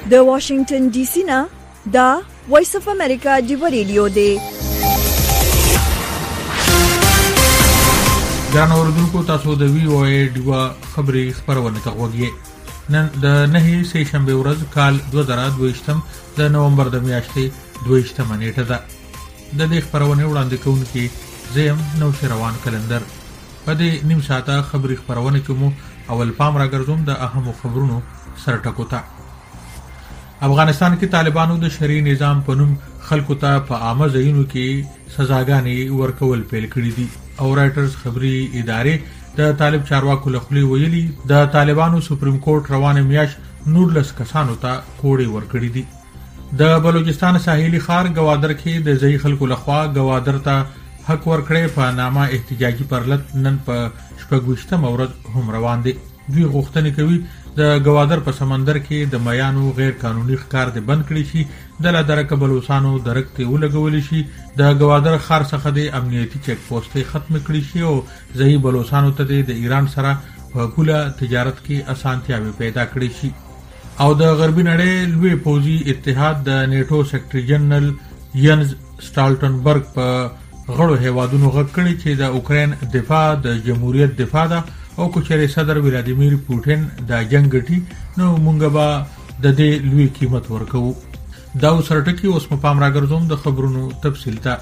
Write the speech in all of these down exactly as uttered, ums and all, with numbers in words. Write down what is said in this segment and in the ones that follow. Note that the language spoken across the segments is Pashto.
د واشنگټن ډي سي نه دا وایس اف امریکا ډیو ریډیو دی. ګران اوریدونکو، تاسو د وی او ای ډیو خبري خبرونه ته وګورئ. نن د نهي سه شنبه ورځ کال دوه زره دوه د نومبر د میاشتې دوه نیټه ده. د دې خبرونه وړاندې کوونکی زم نو روان کلندر. په دې نیم ساعته خبري خبرونه کې مو اول پام راګرځوم د اهمو خبرونو سره ټکو ته. افغانستان کې طالبانو د شرعي نظام په نوم خلکو ته په عامه ځایونو کې سزاګانې ورکول پیل کړي دي او رائټرز خبري ادارې د طالب چارواکو له خولې ویلي د طالبانو سپریم کورټ روانه میاشت نورلس کسانو ته کوړې ورکړي دي. د بلوچستان ساحلي ښار گوادر کې د ځای خلکو لخوا گوادر ته حق ورکړې په نامه احتجاجي پرلط نن په شپږویشتمه ورځ هم روان دي. دوی غوښتنه کوي د گوادر په سمندر کې د میانو غیر قانوني ښکار د بند کړي شي، د لادرک بلوچستانو درکته ولګول شي، د گوادر ښار څخه د امنیتي چیک پوسټې ختم کړي شي او ځای بلوچستانو ته د ایران سره په پوله تجارت کې اسانتیاوي پیدا کړي شي. او د غربي نړۍ لوی پوځي اتحاد د نیټو سیکریټري جنرال ینز سټالټنبرګ په غړو هیوادونو غږ کړی چې د اوکراین دفاع د جمهوریت دفاع ده او کوچري صدر ولادیمیر پوټین د جنگ غټي نو مونږ به د دې لوی قیمت ورکو. دا سرټکی اوس په پام راګرځوم د خبرونو تفصیل ته.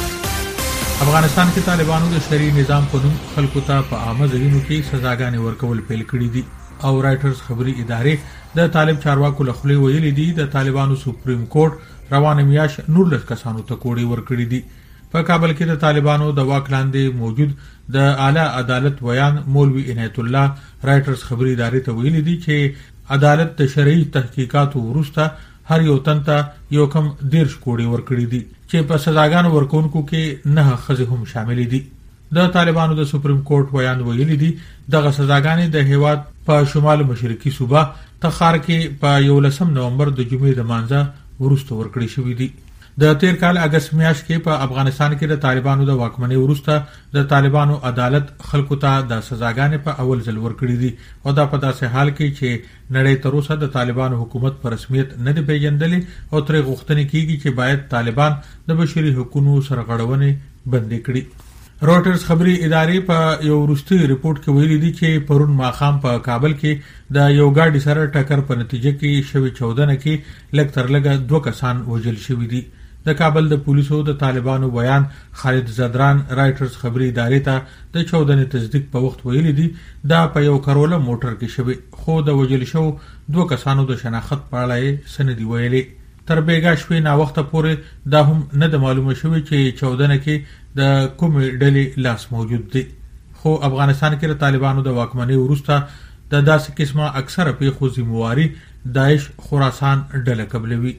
افغانستان کې طالبانو د شرعي نظام په نوم خلکو ته په عامه ځایونو کې سزاګانې ورکول پیل کړي دي او رائټرز خبري ادارې د طالب چارواکو له خولې ویلي دي د طالبانو سپریم کورټ روانه میاشت نورلس کسانو ته کوړې ورکړي دي. په کابل کې د طالبانو د واک لاندې موجود د اعلی عدالت ویان مولوی عنایت الله رائټرز خبري ادارې ته ویلي دي چې عدالت د شرعي تحقیقاتو وروسته هر یو تن ته یو کم دیرش کوړې ورکړي دي چې په سزاګانو ورکونکو کې نه ښځې هم شامل دي. د طالبانو د سپریم کورټ ویان ویلي دي دغه سزاګانې د هیواد په شمال مشرقي صوبه تخار کې په یولسم نومبر د جمعې د مانځه وروسته ورکړي شوې دي. د تیر کال اگست میاشت کې په افغانستان کې د طالبانو د واکمنۍ وروسته د طالبانو عدالت خلکو ته د سزاګانې په اول ځل ورکړي دي او دا په داسې حال کې چې نړۍ تر اوسه د طالبانو حکومت په رسمیت نه دی پیژندلی او ترې غوښتنه کیږي چې باید طالبان د بشري حقوقو سرغړونې بندي کړي. روټرز خبري ادارې په یو وروستي ریپورت کې ویلي دي چې پرون ماخام په کابل کې د یو ګاډي سره ټکر په نتیجه کې شوی چودنه کې لږ تر لږه دوه کسان وژل شوي دي. د کابل د پولیسو د طالبانو بیان خالد زدران رائټرز خبري ادارې ته د چودنې تصدیق په وخت ویلي دي دا په یو کروله موټر کې شوی خو د وژل شو دوه کسانو د شناخت په اړه سندې ویلي. تر بیګا شوي نا وخت پورې دا هم نه د معلومه شوی چې چودنه کې د کومې ډلې لاس موجود دی. خو افغانستان کې د طالبانو د واکمنۍ وروسته د داسې قسمه اکثره پیښو ذمہواری داعش خراسان ډله قبلوي.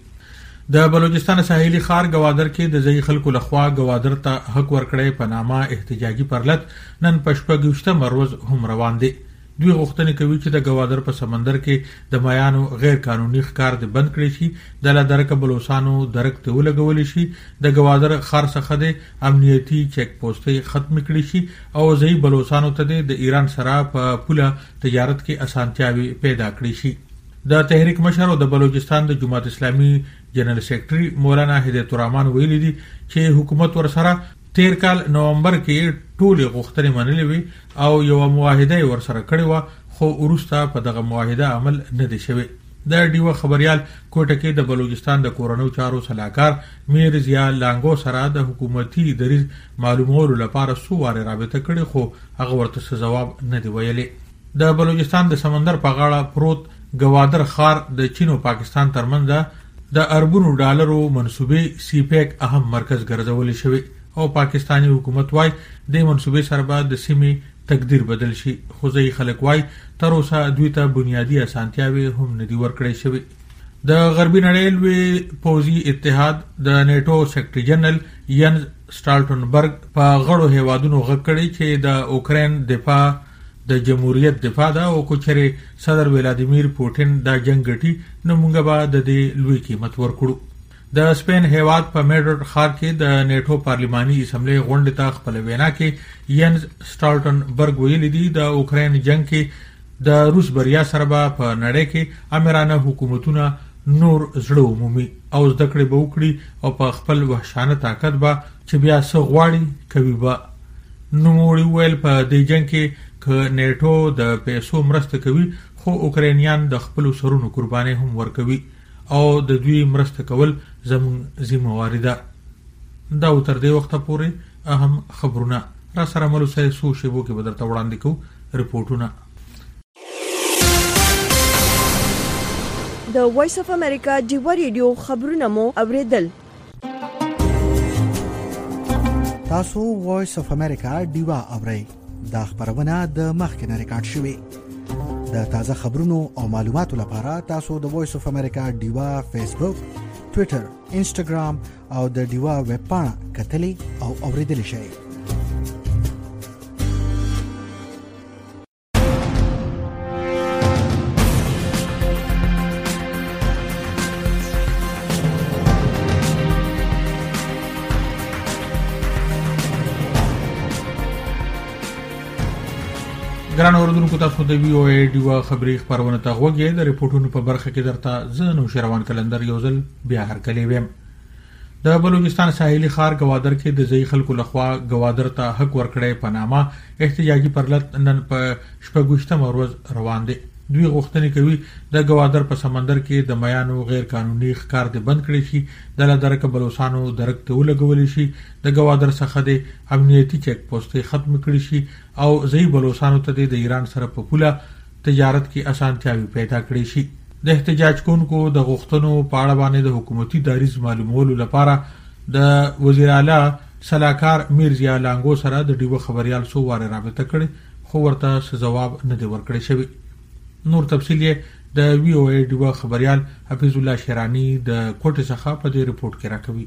د بلوچستان ساحلي ښار گوادر کې د ځای خلکو لخوا گوادر ته حق ورکړې په نامه احتجاجي پرلط نن په شپږویشتمه ورځ هم روان دي. دوی غوښتنه کوي چې د گوادر په سمندر کې د میانو غیر قانوني ښکار د بند کړي شي، د لادرک بلوچستانو درکته ولګول شي، د گوادر ښار څخه د امنیتي چیک پوسټې ختم کړي شي او ځای بلوچستانو ته د ایران سره په پوله تجارت کې اسانتیاوي پیدا کړي شي. د تحریک مشر او د بلوچستان د جماعت اسلامي جنرال سیکریټري مولانا هدایت الرحمن ویلي دي چې حکومت ورسره تیر کال نومبر کې ټول غوښتنې منلې وي او یو معاهده ورسره کړې و خو وروسته په دغه معاهده عمل نه دی شوی. د ډیو خبريال کوټه کې د بلوچستان د کورونو چارو صلاحکار میر ضیا لانګو سره د حکومتي دریز معلومولو لپاره سو واره رابطه کړې خو هغه ورته جواب نه دی ویلي. د بلوچستان د سمندر په غاړه پروت گوادر ښار د چین او پاکستان ترمنځ د اربونو ډالرو منسوبې سی پیک اهم مرکز ګرځول شوی او پاکستانی حکومت وايي د منسوبې سره به د سیمې تقدیر بدل شي خو ځای خلک وايي تر اوسه دوی ته بنیادی اسانتیاوي هم نه دي ورکړې شوی. د غربي نړۍ لوی پوځي اتحاد د نیټو سیکریټري جنرال ینز سټالټنبرګ په غړو هیوادونو غږ کړی چې د اوکراین دفاع د جمهوریت دفاع ده او کوچري صدر ولادیمیر پوټین دا جنگ غټي نو مونږ به د دې لوی قیمت ورکړو. د سپین هیواد په میډرډ ښار کې د نیټو پارلماني اسمبلی غونډې ته خپل وینا کې ینز سټالټنبرګ ویلي دي د اوکراین جنگ کې د روس بریا سره په نړۍ کې امرانه حکومتونه نور زړه عمومي او زده کړې به وکړي او په خپل وحشانه طاقت به چې بیا څه غواړي کوي به. نوموړي وویل په دې جنګ کې که نیټو د پیسو مرسته کوي خو اوکرانیان د خپلو سرونو قرباني هم ورکوي او د دوی مرسته کول زموږ ذمہواري ده. دا تر دې وخته پورې اهم خبرونه را سره ملو سه سو شیبو کې بدرته وړاندې کوو رپورټونه. د وایس اف امریکا ډیوا ریډیو خبرونه مو اوریدل. تاسو وایس اف امریکا ډیوا اورئ. دا خبرونه د مخکنه ریکارډ شوې. د تازه خبرونو او معلوماتو لپاره تاسو د وایس اف امریکا ډیوا فیسبوک، ټوئیټر، انسټاګرام او د ډیوا ویب پاڼه کتلې او اوریدل شئ. ګران اوردونکو، تاسو د وی او ای ډیوا خبری خبرونه ته غوږی د ریپورتونو په برخه کې درته زنو شروان کلندر یو ځل بیا هر کلی ویم. د بلوچستان ساحلي ښار گوادر کې د ځای خلکو لخوا گوادر ته حق ورکړې په نامه احتجاجي پرلط نن په شپږشتمه ورځ روان دي. دوی غوښتنه کوي د گوادر په سمندر کې د میانو غیر قانوني ښکار د بند کړي شي، د لادرک بلوچستانو درکته ولګول شي، د گوادر څخه د امنیتي چیک پوسټ ختم کړي شي او ځای بلوچستانو ته د ایران سره په پوله تجارت کې اسانتیاوي پیدا کړي شي. د احتجاج کوونکو د غوښتنو په اړه باندې د حکومتي دریځ معلومولو لپاره د وزیر اعلی سلاکار میرزیا لانګو سره د ډیو خبريال سو واره رابطه کړي خو ورته جواب نه دی ورکړی شوی. نور تفصیل د وی او ای ډیو خبريال حفیظ الله شیرانی د کوټه څخه په دې رپورت کې راکوي.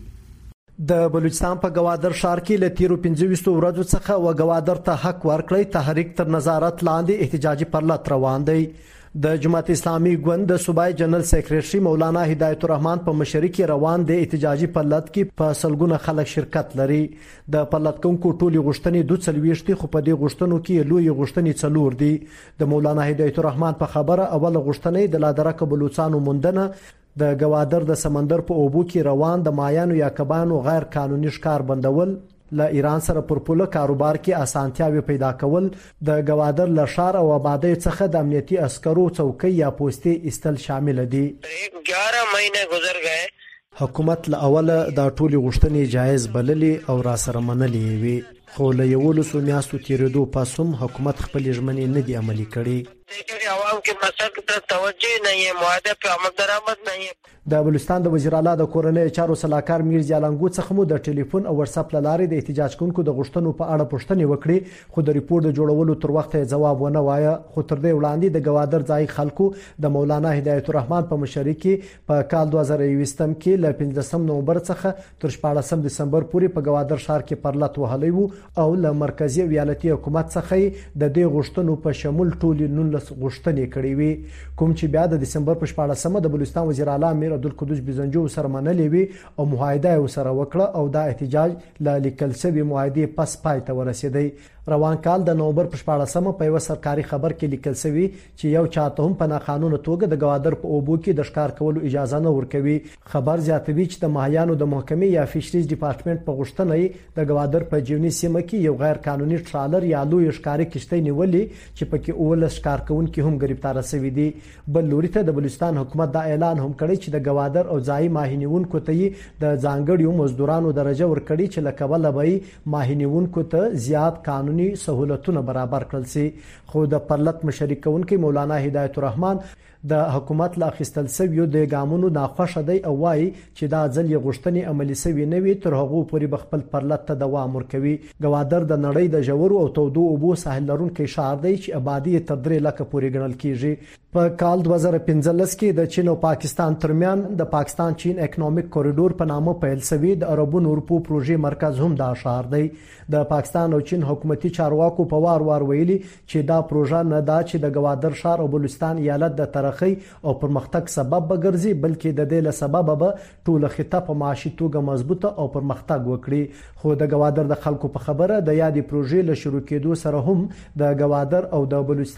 د بلوچستان په گوادر ښار کې له تیرو پنځه ویشت ورځو څخه و گوادر ته حق ورکړی تحریک تر نظارت لاندې احتجاجي پرلط روان دی. د جماعت اسلامي ګوند د صوبای جنرال سیکریټري مولانا هدایت الرحمن په مشرۍ کې روان دی احتجاجي پرلط کې په سلګونه خلک شرکت لري. د پرلط کوونکو ټولي غوښتنې دوه څلويشتي خو په دې غوښتنو کې لوی غوښتنې څلور دي. د مولانا هدایت الرحمن په خبره اوله غوښتنه د لادرک بلوچستانو موندنه د گوادر د سمندر په اوبو کې روان د مایانو یا کبانو غیر قانوني ښکار بندول، له ایران سره پر پوله کاروبار کې اسانتیاوي پیدا کول، د گوادر له ښار او آبادی څخه د امنیتي عسکرو څوکۍ یا پوستې استل شامل دي. ग्यारह महीने गुजर गए. حکومت له اوله دا ټولي غوښتنې جایز بللې او را سره منلې وي، خو له یولسو میاشتو تیریدو پس هم حکومت خپل ژمنې نه دي عملي کړې. عوام کې مسلک ته توجه نه یې، معاهده په عمل درآمد نه یې. د بلوچستان د وزیر اعلی د کورنۍ چارو سلاکار میرزیا لانګو څخه مو د ټلیفون او واتس اپ لارې د احتجاج کوونکو د غوښتنو په اړه پوښتنې وکړې، خو د ریپورت د جوړولو تر وخته جواب ونه وایه. خو تر دې وړاندې د گوادر ځای خلکو د مولانا هدایت الرحمن په مشرۍ کې په کال دوه زره یوولسم کې له پنځلسم نومبر څخه تر شپاړسم دسمبر پورې په گوادر ښار کې پرلط وهلی وو او له مرکزی ایالتي حکومت څخه د دې غوښتنو په شمول ټولې نولس غوښتنې کړې وي، کوم چې بیا د دسمبر په شپاړسمه د بلوچستان وزیر اعلی امیر عبدالقدوس بزنجو سره منلې وي او معاهده یې سره وکړه او دا احتجاج له لیکل شوی معاهده پس پای ته ورسېدی. روان کال د نومبر په شپاړسمه په یو سرکاري خبر کې لیکل شوی چې یو چاته هم په ناقانونه توګه د گوادر په اوبو کې د ښکار کولو اجازه نه ورکوي. خبر زیاتوي چې د ماهیانو د محکمې یا فشریز ډپارټمنټ په غوښتنه د گوادر په جیونی سیمه کې یو غیر قانوني ټرالر یا لوی ښکاري کشتۍ نیولې چې پکې اولس ښکار کوونکي هم گرفتار شوي دي. بل لوري ته د بلوچستان حکومت دا اعلان هم کړی چې د گوادر او ځای ماهینیونکو ته د ځانګړیو مزدورانو درجه ورکړي چې له کبله به ماهینیونکو ته زیات قانوني سہولتونه برابر کړل شي. خو د پرلط مشري کوونکی مولانا هدایت الرحمن د حکومت لا اخیستل شویو د ګامونو ناخوښه دی او وایي چې دا ځل یې غوښتنې عملي شوي نه وي، تر هغو پورې به خپل پرلط ته دوام ورکوي. گوادر د نړۍ د ژورو او تودو اوبو ساحل لرونکی ښار دی چې آبادي تر درې لکه پورې ګڼل کیږي. په کال دوه زره پنځلس کې د چین او پاکستان ترمن د پاکستان چین اکونومیک کوریډور په نامه پیل شوی د عربو اروپو پروژې مرکز هم دا ښار دی. د پاکستان او چین حکومتي چارواکو په وار وار ویلي چې دا پروژه نه دا چې د گوادر ښار او بلوچستان ایالت د ترقی او پرمختګ سبب بګرځي، بلکې د دې له سبب به ټول خطه په معاشي توګه مضبوطه او پرمختګ وکړي. خو د گوادر د خلکو په خبره د یادې پروژې له شروع کېدو سره هم د گوادر او د بلوچستان د نور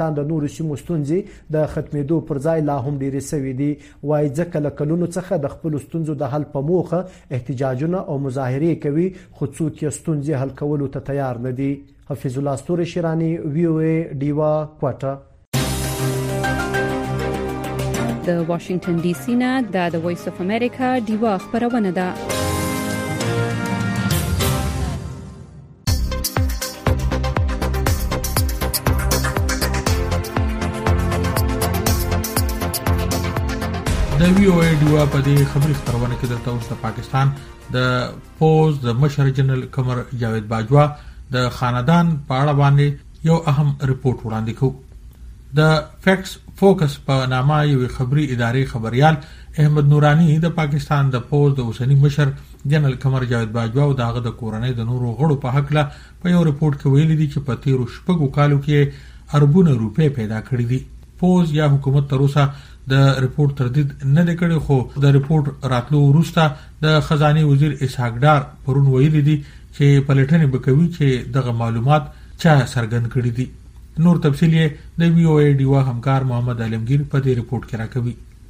نورو سیمو ستونزې د ختمېدو پر ځای لا هم ډېرې سوي دي. وایي ځکه له کلونو څخه د خپلو ستونزو د حل په موخه احتجاجونه او مظاهرې کوي، خو څوک یې ستونزې حل کولو ته تیار نه دي. حفیظ الله ستوري شیراني، وی او ای، ډیوا کوټه. د واشنگټن ډي سي نه د وایس اف امریکا ډیوا خبرونه ده. د وی او ای ډیوا په دې خبري خبرونه کې د اوس د پاکستان د پوز د مشر جنرال قمر جاوید باجوا د خاندان په اړه باندې یو اهم ریپورت وړاندې کوي. د فیکټس فوکس په نامه یو خبري ادارې خبريال احمد نورانی د پاکستان د پوز د اوسنی مشر جنرال قمر جاوید باجوا او دغه د کورنۍ د نورو غړو په حق له په یو ریپورت کې ویلي دي چې په تیرو شپږو کالو کې اربونه روپۍ پیدا کړې دي. پوز یا حکومت تر اوسه د ریپورت تردید نه کړي، خو د ریپورت راتلو وروسته د خزانه وزیر اسحاق ډار پرون ویلي دي چې پلټنې وکوي چې دغه معلومات چا سرګند کړي دي. نور تفصیل یې د وی او ای ډیوا همکار محمد عالمگیر په دې ریپورت کې راکوي.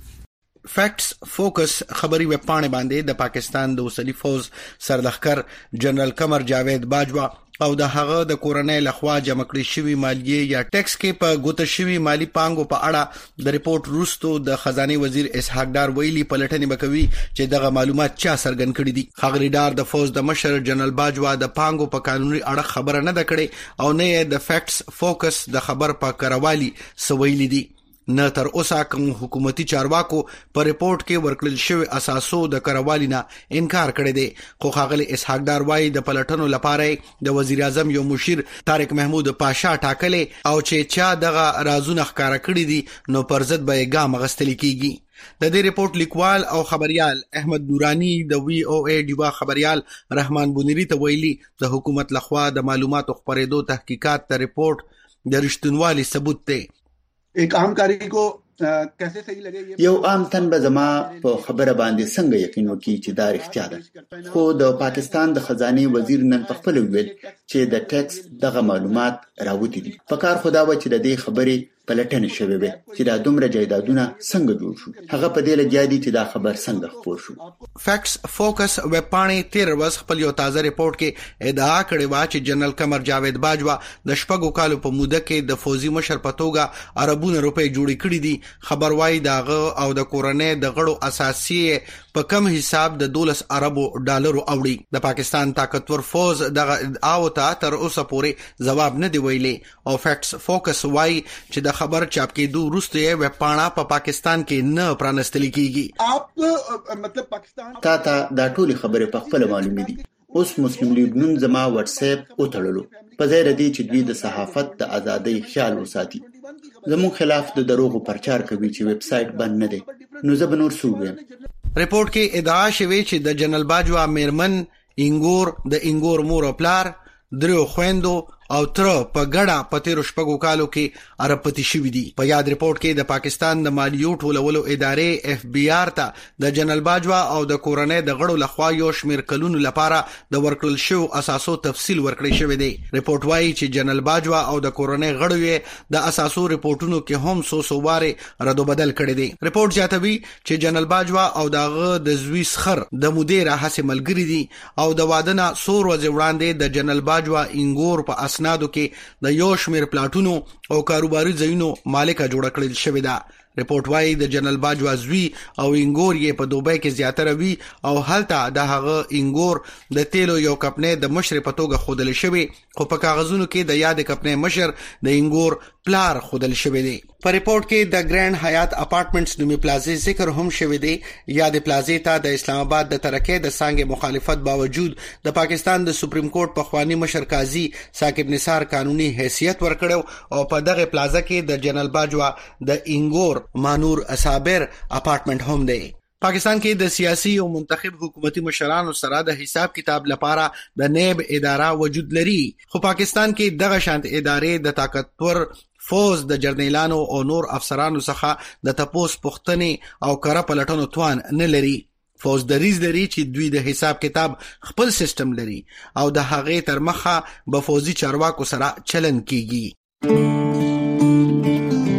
فیکټس فوکس خبري ویب پاڼې باندې د پاکستان د اوسنی فوز سرلښکر جنرال قمر جاوید باجوا او د هغه د کورنۍ لخوا جمع کړې شوی مالیه یا ټیکس کې په ګوته شوی مالی پانګو په اړه د ریپورت وروسته د خزانه وزیر اسحاق ډار ویلي پلټنې وکوي چې دغه معلومات چا سرګند کړي دي. خغلی ډار د فوز د مشر جنرال باجوا د پانګو په قانوني اړه خبره نه ده کړې او نه د فیکټس فوکس د خبر په کروالي سویلي دي. نه تر اوسه کوم حکومتي چارواکو په ریپورت کې ورکړل شوی اساسو د کروالي نه انکار کړی دی، خو خغلی اسحاق ډار وايي د پلټنو لپاره د وزیر اعظم یو مشیر طارق محمود پاشا ټاکلې او چې چا دغه رازونه ښکارا کړی دي نو پر ضد به ګام غستل کیږي. د دې ریپورت لیکوال او خبريال احمد نورانی د وی او ای ډیوا خبريال رحمان بونری ته ویلي د حکومت لخوا د معلوماتو خبرېدو تحقیقات ته ریپورت د رښتینوالي ثبوت دی. एक आम कारी को कैसे सही लगे ये یو عام تن به زما په خبره باندې څنګه یقین وکړي چې دا رښتیا ده، خو د پاکستان د خزانه وزیر نن په خپل ویل چې د ټیکس دغه معلومات راوتی دي. په کار خدا و چې د دې خبرې پلټنه شوې وي چې دا دومره جایدادونه څنګه جوړ شو. هغه په دې لګیا دي چې دا خبر څنګه خپور شو. فیکټس فوکس ویب پاڼې تیر ورځ خپل یو تازه ریپورت کې ادعا کړې و چې جنرال قمر جاوید باجوا د شپږو کالو په موده کې د فوزي مشر په توګه اربونه روپۍ جوړې کړې دي. خبر وايي داغه او د کورنۍ د غړو اساسي په کم حساب د دولس اربو ډالرو اوړي. د پاکستان طاقتور فوز دغه ادعاو ته تر اوسه پورې جواب نه دی ویلي او فیکټس فوکس وايي چې د خبر چاپ کېدو وروسته یې ویب پاڼه په پاکستان کې نه پرانستل کیږي. आप मतलब पाकिस्तान تا ته دا ټول خبره په خپل معلومه دي. اوس مسلم لیگ نن زما واتس اپ او تړلو په ځای ردی چې دوی د صحافت د ازادۍ خیال وساتي. زموږ خلاف د دروغو پرچار کوي چې ویب سټ بند نه دي، نو زه به نور څه ووایم. ریپورت کې ادعا شوی چې د جنرال باجوا میرمن انګور د انګور مور او پلار درو خويندو او تر په ګډه په تیرو شپږو کالو کې ارپتی شوې دي. په یاد ریپورت کې د پاکستان د مالیو ټولولو ادارې اف بی آر ته د جنرال باجوا او د کورنۍ د غړو لخوا یو شمیر کلونو لپاره د ورکړل شو اساسو تفصیل ورکړی شوی دی. ریپورت وايي چې جنرال باجوا او د کورنۍ غړو د اساسو ریپورتونو کې هم سو سو واره رد بدل کړی دی. ریپورت جاتوي چې جنرال باجوا او دغه د زوی سخر د مدیر هڅه ملګری دي او د وادنه سور ورځ وړاندې د جنرال باجوا انګور په اسنادو کې د یو شمیر پلاټونو او کاروباري ځایونو مالکه جوړ کړل شوې ده. ریپورت وايي د جنرال باجوا زوی او انګور یې په دوبۍ کې زیاتره وی او هلته د هغه انګور د تیلو یو کمپنۍ د مشر په توګه خودل شوی، خو په کاغذونو کې د یاد کمپنۍ مشر د انګور پلار خودل شوی دی. په ریپورت کې د ګرانډ حیات اپارټمنټس نومي پلازې ذکر هم شوی دی. یاد پلازې ته د اسلام آباد د ترکه د څنګه مخالفت باوجود د پاکستان د سپریم کورټ په خوانی مشر قاضي ثاقب نثار قانوني حیثیت ورکړو او په دغه پلازه کې د جنرال باجوا د انګور مانور اصابر اپارټمنټ هم دی. پاکستان کې د سیاسي او منتخب حکومتي مشرانو سره د حساب کتاب لپاره د نیب اداره وجود لري، خو پاکستان کې دغه شانت ادارې د طاقتور فوز د جرنیلانو او نور افسرانو څخه د تپوس پختنې او کړه پلټنو توان نه لري. فوز دریز لري چې دوی د حساب کتاب خپل سیستم لري او د هغې تر مخه به فوزي چارواکو سره چلن کیږي.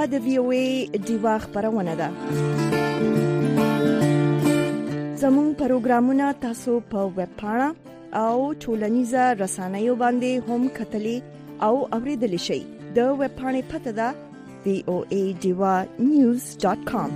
د وی او ای ډیوا خبرونه ده. زموږ پروګرامونه تاسو په ویب پاڼه او ټولنیزه رسنیو باندې هم کتلی او اوریدلی شئ. د ویب پاڼې پته ده وی او ای ډیوا نیوز ډاٹ کام.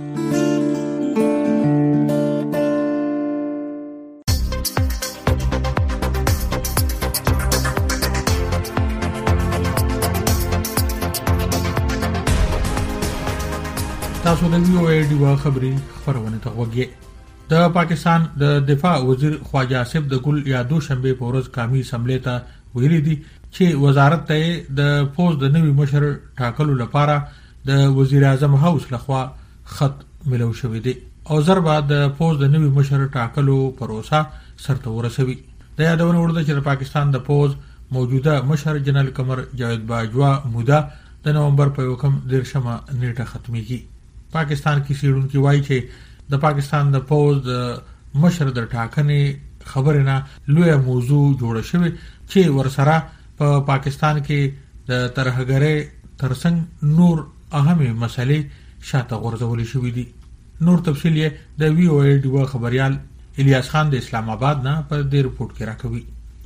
تاسو د وی او ای ډیوا خبري خبرونه ته وګورئ. د پاکستان د دفاع وزیر خواجه آصف د ګل یا دوشنبه په ورځ قومي اسمبلی ته ویلي دي چې وزارت ته د پوز د نوي مشر ټاکلو لپاره د وزیر اعظم هاوس لخوا خط ملو شوی دی او ضربه د پوز د نوي مشر ټاکلو پروسه سرته ورسوي. د یادونه ورده چې د پاکستان د پوز موجوده مشر جنرال قمر جاوید باجوا موده د نومبر په یوکم دیرشمه نیټه ختميږي. پاکستان کې سیړونکو وایي چې د پاکستان د پوز مشر د ټاکنې خبرې نه لوی موضوع جوړ شوی چې ورسره په پا پاکستان کې د ترهګرۍ ترڅنګ نور اهمه مسلې شاته غورځول شوې دي. نور تفصیل یې د وی او ای ډیوا خبريال الیاس خان د اسلام آباد نه په دې رپورت کې راکوي.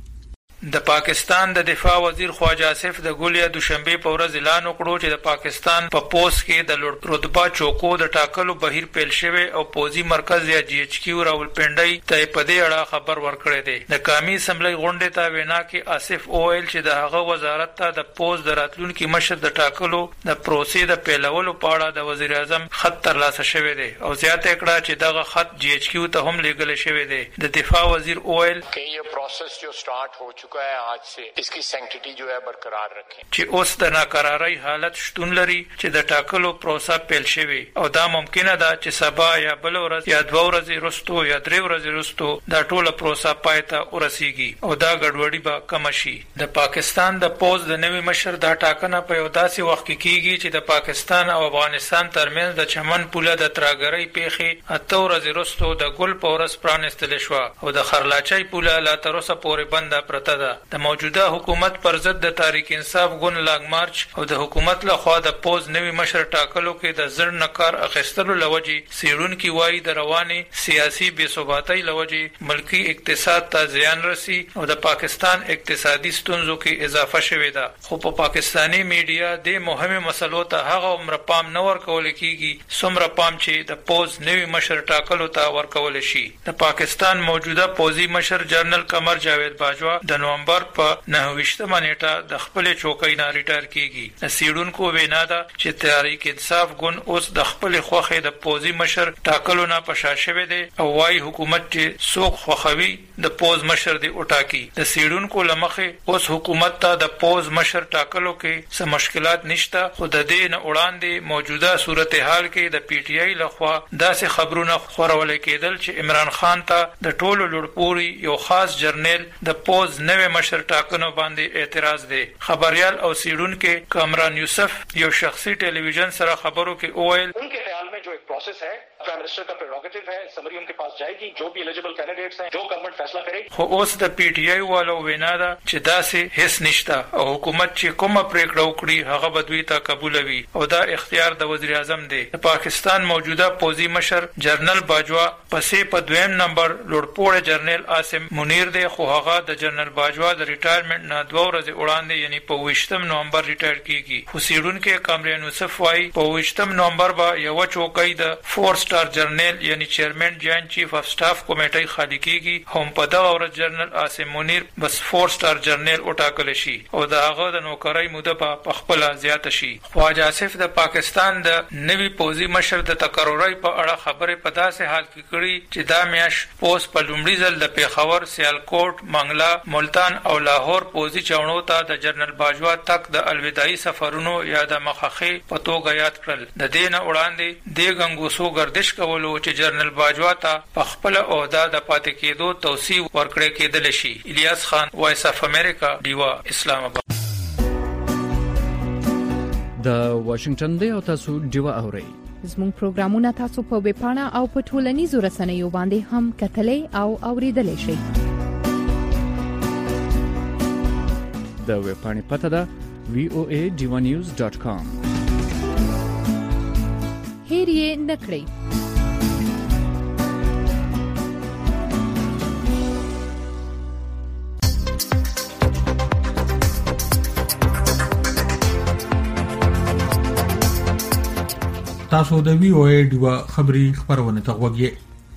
د پاکستان د دفاع وزیر خواجه آصف د ګولیا دوشنبه په ورځ اعلان وکړو چې د پاکستان په پا پوس کې د رتبه چوکو د ټاکلو بهیر پیل شوی او پوزي مرکز یا جی ایچ کیو راولپنډي ته په دې اړه خبر ورکړی دی. د قومي اسمبلی غونډې ته وینا کې آصف اویل چې د هغه وزارت ته د پوز د راتلونکو مشر د ټاکلو د پروسې د پیلولو په اړه د وزیر اعظم خط ترلاسه شوی دی او زیاته کړه چې دغه خط جی ایچ کیو ته هم لیږل شوی دی. د دفاع وزیر اویل کې یو پروسس جو سٹارټ هو چکا ہے آج سے اس کی سینکټیټی جو ہے برقرار رکھیں چې اوس د ناقراری حالت شتون لري چې د ټاکلو پروسه پیل شوی او دا ممکنه ده چې سبا یا بل ورځ یا دوه ورځې وروسته یا درې ورځې وروسته دا ټوله پروسه پای ته ورسیږي او دا ګډوډي به کم شي. د پاکستان د پوز د نوي مشر دا ټاکنه په یو داسې وخت کې کیږي چې د پاکستان او افغانستان ترمنځ د چمن پوله د ترهګرۍ پیښې اته ورځې وروسته د ګل په ورځ پرانستل شو او د خرلاچۍ پوله لا تر اوسه پورې بند پرته ده. د موجوده حکومت پر ضد د تحریک انصاف ګوند لاګ مارچ او د حکومت لخوا د پوز نوي مشر ټاکلو کې د زړ نکار اخیستلو لوجي سیرونکو وایي د رواني سیاسي بې ثباتۍ لوجي ملکی اقتصاد ته زیان رسی او د پاکستان اقتصادي ستونزو کې اضافه شوې ده. خو په پاکستانی میډیا د مهمه مسلو ته هغه عمر پام نه ورکول کیږي څومره پام چې د پوز نوي مشر ټاکلو ته ورکول شي. د پاکستان موجوده پوزي مشر جنرال قمر جاوید باجوا د نومبر په نهویشتمه نیټه د خپل چوکۍ نه ریټایر کیږي. سیډونکو وینا ده چې تحریک انصاف ګوند اوس د خپل خوخه د پوزي مشر ټاکلو نه پښا شوی دی او وايي حکومت چې څوک خوخوي د پوز مشر دی اوټاکی. د سیډونکو لمخه اوس حکومت ته د پوز مشر ټاکلو کې څه مشکلات نشته خو د دې نه وړاندې موجوده صورتحال کې د پی ټی آی لخوا داسې خبرونه خورول کېدل چې عمران خان ته د ټولو لړپوري یو خاص جرنیل د پوز نوې مشر ټاکنو باندې اعتراض دی. خبريال او سیډونکو کامران یوسف یو شخصي ټلویزیون سره خبرو کې اویل उनके ख्याल में जो एक प्रोसेस है प्राइम मिनिस्टर का प्रेरोगेटिव है समरी उनके पास जाएगी जो भी एलिजिबल कैंडिडेट्स हैं जो गवर्नमेंट फैसला करेगी. خو اوس د پی ټی آی والو وینا ده چې داسې هیڅ نشته او حکومت چې کومه پریکړه وکړي هغه بدوي ته قبولوي او دا اختیار د وزیر اعظم دی. د پاکستان موجوده پوزي مشر جنرال باجوا پسې په دویم نمبر لوړپوړ جنرال عاصم منیر دی خو هغه د جنرال باجوا د ریټایرمنټ نه دوه ورځې وړاندې یعنی په ویشتم نومبر ریټایر کیږي. خو سیډونکو کامران یوسف وايي په ویشتم نومبر به یو چوکۍ د فور سٹار جنرال یعنی چیرمن جوائنٹ چیف اف سٹاف کمیټې خالی کیږي. هم په دغه ورځ جنرال عاصم منیر بس فور سٹار جنرال وټاکل شي او د هغه د نوکرۍ موده په خپل زیات شي. خواجه آصف د پاکستان د نوي پوزي مشر د تقررۍ په اړه خبره په داسې حال کې کړي چې دا میاش پوس په لومړي ځل د پیښور، سیالکوټ، منګلا، ملتان او لاهور پوزي چاونو ته د جنرال باجوا تک د الوداعي سفرونو یا د مخخي په توګه یاد کړل. د دې نه وړاندې د ګنګوسو گردش کولو چې جنرال باجوا ته په خپل عہده د پاتې کېدو توصیه ورکړې کېدل شي. الیاس خان، وایس اف امریکا، ډیوا، اسلام آباد. د واشنگټن دی او تاسو ډیوا اورئ. زموږ پروګرامونه تاسو په ویب پاڼه او په ټولنیزو رسنیو باندې هم کتلای او اوریدلای شئ. د ویب پاڼې پته ده وی او ای ډیوا نیوز ډاٹ کام. هیر یې نکړئ. تاسو د وی او ای ډیوا خبری خبرونه ته وګورئ.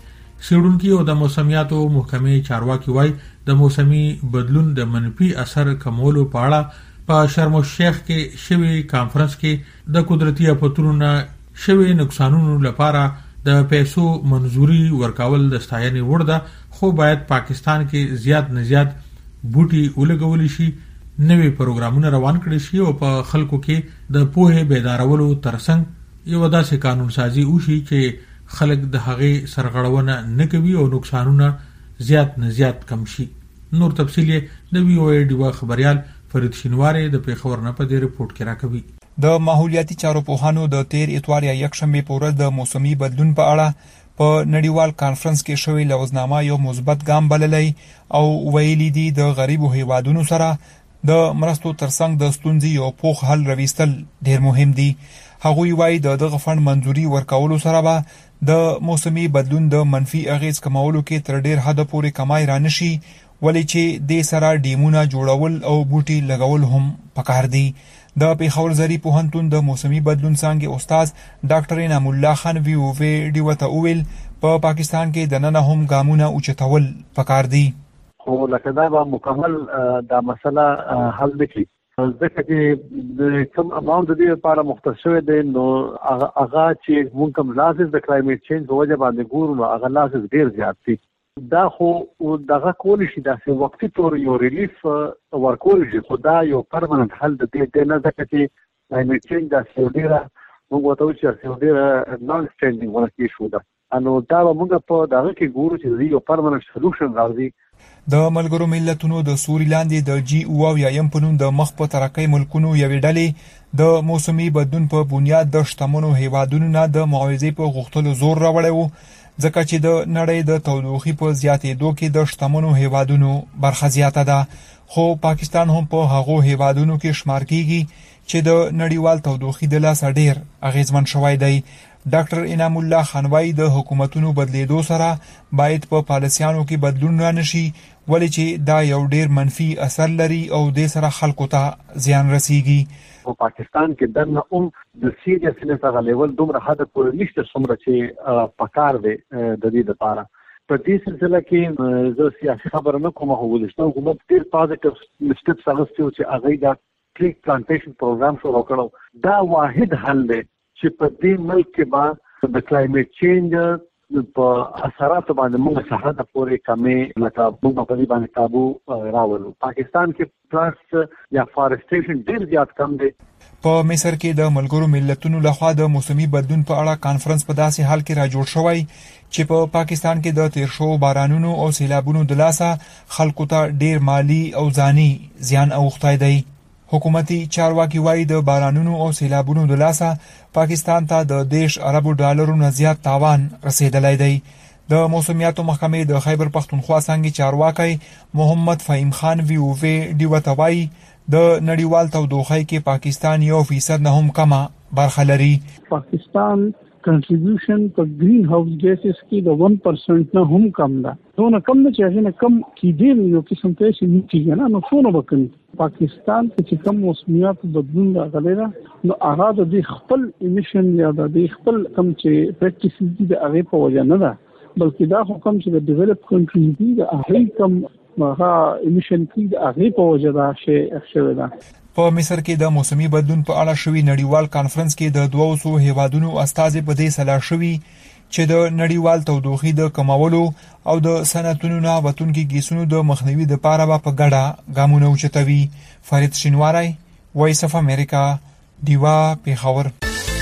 سیډونکو او د موسمیاتو محکمې چارواکي وای د موسمي بدلون د منفي اثر کمولو په اړه په شرم الشیخ کې شوی کانفرنس کې د قدرتي اپتونو شوی نقصانونو لپاره د پیسو منزوري ورکول د ستاینې وړ ده، خو باید پاکستان کې زیات نه زیات بوټي ولګول شي، نوي پروګرامونه روان کړي شي او په خلکو کې د پوهه بیدارولو ترڅنګ یو داسې قانون سازي وشي چې خلک د هغې سرغړونه نه کوي او نقصانونه زیات نه زیات کم شي. نور تفصیل د وی او ای ډیوا خبريال فرید شینواری د پیښور نه په دې رپورت کې راکوي. د ماحولیاتي چارو پوهانو د تیر اتوار یا یکشنبه په ورځ د موسمي بدلون په اړه په نړیوال کانفرنس کې شوی لوزنامه یو مثبت ګام بللی او ویلي دي د غریبو هیوادونو سره د مرستو ترڅنګ د ستونزې یو پوخ حل راوستل ډیر مهم دي. هغوی وایي د دغه فند منزوري ورکولو سره به د موسمي بدلون د منفي اغیز کمولو کې تر ډیر حد پورې کمای رانشي، ولې چې د سره ډیمونه جوړول او بوټي لګول هم پکار دي. د پیښور زری پوهنتون د موسمي بدلون څانګې استاد ډاکټر انعام الله خان وی او وی ډیو ته ویل په پاکستان کې د نن هم ګامونه اوچتول پکار دي، خو لکه دا به مکمل دا مسله حل نکړي. ځکه چې د کوم اماونت د دې لپاره مختص شوی دی، نو هغه چې موږ کوم لاسز د کلایمیټ چینج په وجه باندې ګورو، نو هغه لاسز ډیر زیات دي. دا خو دغه کولی شي داسې وقتي طور یو ریلیف ورکولی شي، خو دا یو پرمننت حل د دې دی نه، ځکه چې کلایمیټ چینج داسې یو ډېره موږ ورته وایو چې یو ډېره نان سټینډینګ ونه ایشو ده، نو دا به موږ په دغه کې ګورو چې یو پرمننت سولوشن راځي. د ملګرو ملتونو د سوري لاندې د جی او یا یم په نوم د مخ په ترقۍ ملکونو یوې ډلې د موسمي بدلون په بنیاد د شتمنو هیوادونو نه د معاوضې په غوښتلو زور راوړی و، ځکه چې د نړۍ د تودوخې په زیاتېدو کې د شتمنو هیوادونو برخه زیاته ده. خو پاکستان هم په هغو هیوادونو کې شمار کیږي چې د نړیوال تودوخې د لاسه ډیر اغیزمن شوی دی. ډاکټر انعام الله خان وايي د حکومتونو بدلیدو سره باید په پالیسیانو کې بدلون رانشي، ولې چې دا یو ډیر منفي اثر لري او د سره خلکو ته زیان رسیږي. په پاکستان کې دنه هم د سیریسنس هغه لیول دومره حد پورې نشته څومره چې پکار دی د دې لپاره. په دې سلسله کې زه سیاسي خبره نه کوم، خو ولسمه حکومت ډیر پازیټیو سټیپس اخیستي چې هغه دا ټری پلانټیشن پروګرام شروع کړو. دا واحد حل دی چې په دې ملک کې به د کلایمیټ چینج په اثراتو باندې موږ سره پورې کمې لکه موږ په دې باندې قابو راولو. پاکستان کې پلانټس یا فارسټیشن ډیر زیات کم دی. په مصر کې د ملګرو ملتونو لخوا د موسمي بدلون په اړه کانفرنس په داسې حال کې را جوړ شوی چې په پاکستان کې د تیر شو بارانونو او سیلابونو د لاسه خلکو ته ډیر مالی او ځاني زیان اوښتی دی. حکومتي چارواکي وایي د بارانونو او سیلابونو د لاسه پاکستان ته د دیش اربو ډالرو نه زیات تاوان رسیدلی دی. د موسمیاتو محکمې د خیبر پختونخوا څنګه چارواکي محمد فهیم خان وی او وی ډیو ته وایي د نړیوال تودوخې کې پاکستان یو فیصد نه هم کمه برخه لري. پاکستان کنټریبیوشن په گرین هاوس ګیسز کې د one percent نه هم کم ده. نو کم نه چې هغه کم کیدل یو قسم ته شي نه کیږي نه، نو څونه وکړي. پاکستان چې کوم موسمیات بدلون راغلی ده، نو هغه د خپل امیشن یا د خپل کم چې پریکټیسز دي د هغه په وجه نه ده، بلکې دا حکم چې د ډیولپ کنټریز دي د هغه کم هغه امیشن کې د هغه په وجه دا شی شوی ده. په مصر کې د موسمي بدلون په اړه شوی نړیوال کانفرنس کې د دوه سوه هیوادونو استازي په دې سلا شوی چې د نړیوال تودوخې د کمولو او د صنعتونو نه وتونکو ګیسونو د مخنیوي لپاره په ګډه ګامونه اوچتوي. فرید شینواری، وایس اف امریکا، دیوا پیښور.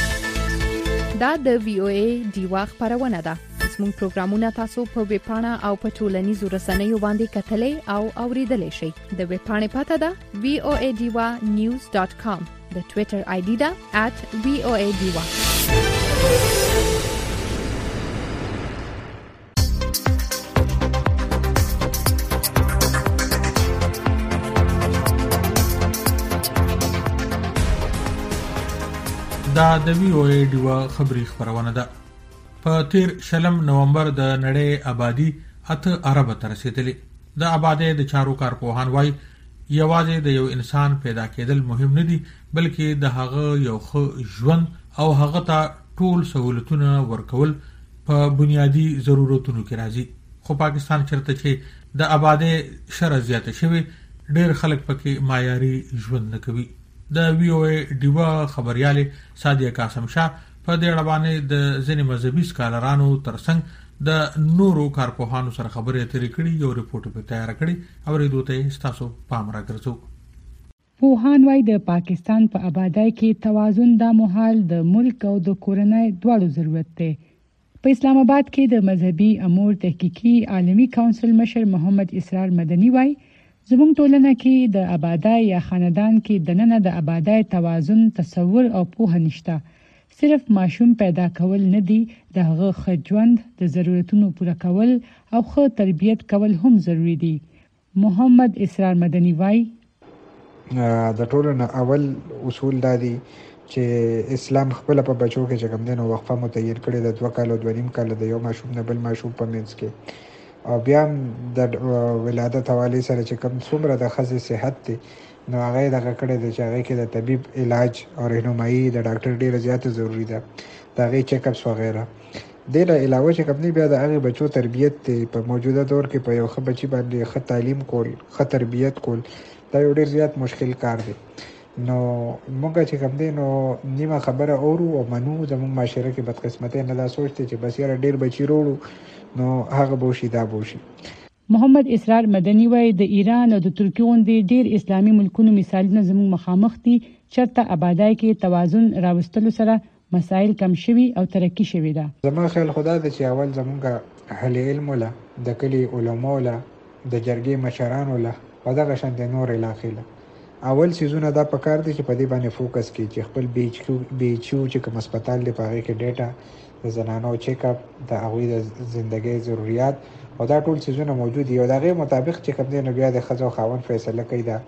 دا د وی او ای دیوا خبرونه ده. زموږ پروګرامونه تاسو په ویب پاڼه او په ټولنیزو رسنیو باندې کتلای او اوریدلای شئ. د ویب پاڼې پته ده وی او ای دیوا نیوز ډاٹ کام، د ټوئیټر آی ډي ده ات وی او ای دیوا. دا د وی او ای ډیوا خبری خبرونه ده. په تیر شلم نومبر د نړۍ آبادی اته ارب تر رسیدلې. د آبادی د چارو کارپوهان وای یوازې د یو انسان پیدا کېدل مهم نه دي بلکې د هغه یو ښه ژوند او هغه ته ټول سہولتونه ورکول په بنیادی ضرورتونو کې راځي. خو پاکستان چرته چې د آبادی شر زیاته شوی ډېر خلک پکې معیاري ژوند نه کوي. د وی او ای ډیوا خبريال سادیه قاسم شاه په دې اړه باندې د ځینې مذهبي سکالرانو ترڅنګ د نورو کارپوهانو سره خبرې اترې کړي یو ریپورت په تیار کړي او ریدوته تاسو پام راګرځو. پوهان وايي د پاکستان په آبادی کې توازن د محال د ملک او د کورنۍ دواړو ضرورت دی. په اسلام آباد کې د مذهبي امور تحقیقي عالمي کونسل مشر محمد اسرار مدني وايي زموږ ټولنه کې د آبادی یا خاندان کې د نن د آبادی توازن تصور او پوهه نشته. صرف ماشوم پیدا کول نه دي د هغه ښه ژوند د ضرورتونو پوره کول او ښه تربیت کول هم ضروری دي. محمد اسرار مدني وايي د ټولنه اول اصول دادي چې اسلام خپل په بچو کې چې کوم دینو وقفه متعین کړي د دوه کال او دوه نیم کال د یو ماشوم نه بل ماشوم په منځ کې او بیا د ولادت حواله سره چې کوم څومره د ښځې صحت دی نو هغه دغه کړي د چې هغه کې د طبيب علاج او رهنمایي د ډاکټر ډیره زیاته ضروری ده دا غي چیک اپس وغیرہ. د له علاوه چې کوم بیا د هغه بچو تربیت په موجوده دور کې په یو ښه بچي باندې ښه تعلیم کول ښه تربیت کول دا یو ډیر زیات مشکل کار دی. نو موږ چې کوم دی نو نیمه خبره اورو او منو زموږ معاشره کې بدقسمتي نه دا سوچته چې بس یاره ډیر بچی وروړو نو هغه بوشي دا بوشي. محمد اسرار مدني وايي د ایران او د ترکیې غوندې ډیر اسلامي ملکونو مثالونه زموږ مخامخ دي چرته آبادی کې توازن راوستلو سره مسایل کم شوي او ترقی شوي ده. زما خیال خدا د چې اول زموږ اهل علم ولا د کلی علما ولا د جرګې مشران ولا او دغه شان د نور علاقې له اول سيزونه دا پکار دي چې په دې باندې فوکس کړي چې خپل بیچ بیچو چې کوم هسپتال دی پاره کې ډیټا د زنانو چیک اپ د هغوی د ژوندۍ ضرورت او دا ټول سيزونه موجود دي او دغه مطابق چې کوم دی نو بیا د خځو خاوند فیصله کوي دا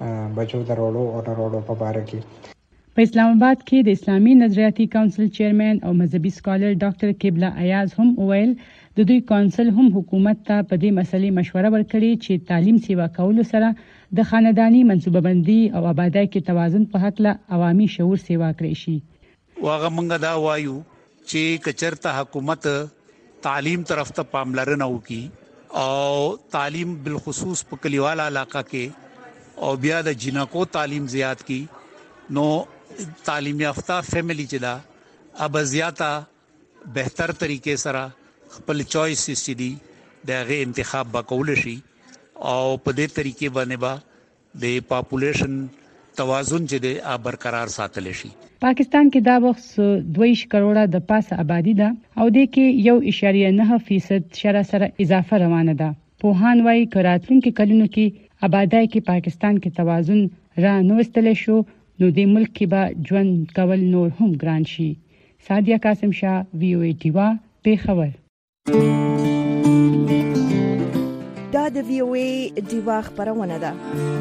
بچو درولو او درولو په اړه کې. په اسلام آباد کې د اسلامي نظریاتي کونسل چیرمن او مذهبي سکالر ډاکټر قبله ایاز هم وویل د دوی کونسل هم حکومت ته په دې مسلې مشوره ورکړي چې تعلیم سیوا کول سره د خاندانی منصوبه بندي او آبادی کې توازن په حق له عوامي شعور سیوا کړی شي. واغه منګه دا وایو چې کچرته حکومت تعلیم طرف ته پاملرنه وکي او تعلیم بالخصوص په کلیواله علاقہ کې او بیا د جنکو تعلیم زیات کی نو تعلیم یافته فیملی چې دا اب زیاته بهتر طریقې سره خپل چوائس سټډي دغه انتخاب وکول شي او په دې طریقې باندې با د پاپولیشن توازن چې د برقرار ساتل شي. پاکستان کې دا وخت دویش کروڑه د پاسه آبادی ده او د کې یو اشاریه نه فیصد شرا سره اضافه روانه ده. پوهان وايي کراتلونکو کلونو کې آبادی کې پاکستان کې توازن را نوستل شو نو د ملک کې به ژوند کول نور هم ګران شي. سادیه قاسم شاه وی او ای ډیوا پیښور. دا د وی او ای ډیوا خبرونه ده.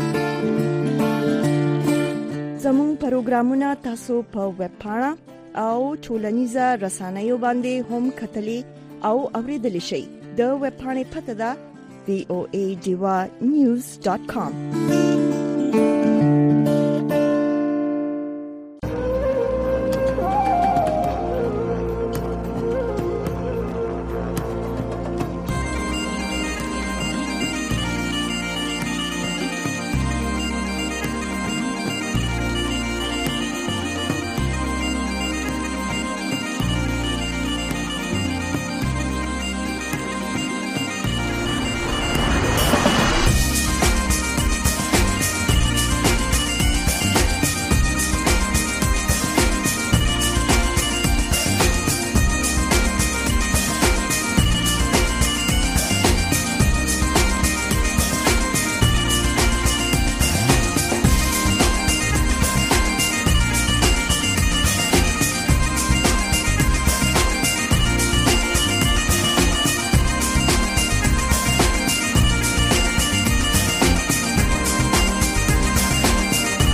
زمون پروګرامونه تاسو په ویب پاڼه او ټولنیزه رسنیو باندې هم کتلی او اوریدلی شئ. د ویب پاڼې پته ده وی او ای ډیوا نیوز ډاټ کام.